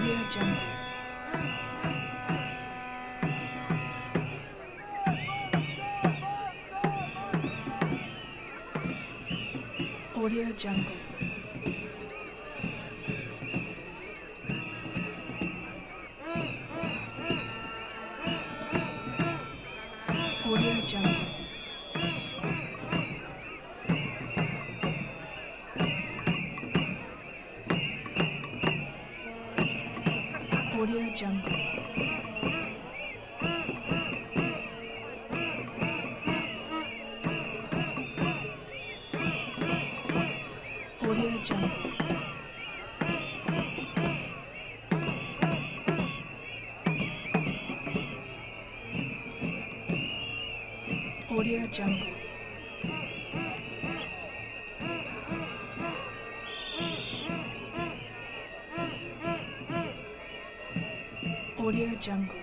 Audio Jungle. Audio Jungle. Audio Jungle. Audio Jungle. Audio Jungle. Audio Jungle. Audio Jungle.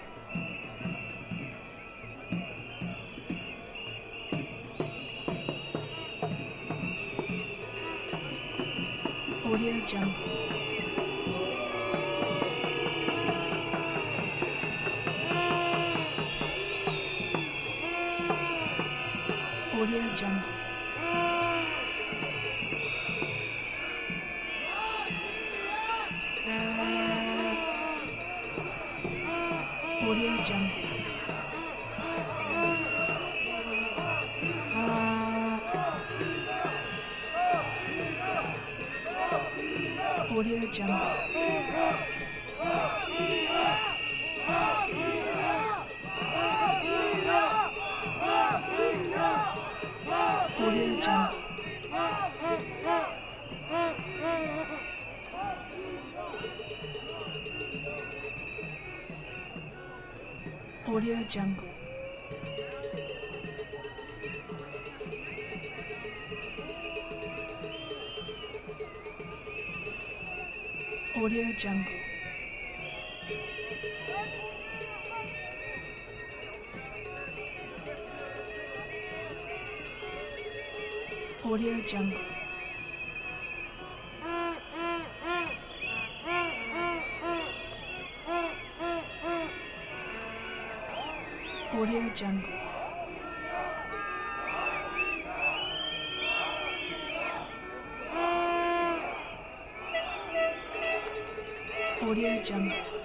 Audio Jungle. Audio Jungle. Audio Jungle. Audio Jungle. Audio Jungle. Audio Jungle. Audio Jungle. Audio Jungle. Audio Jungle. Audio Jungle.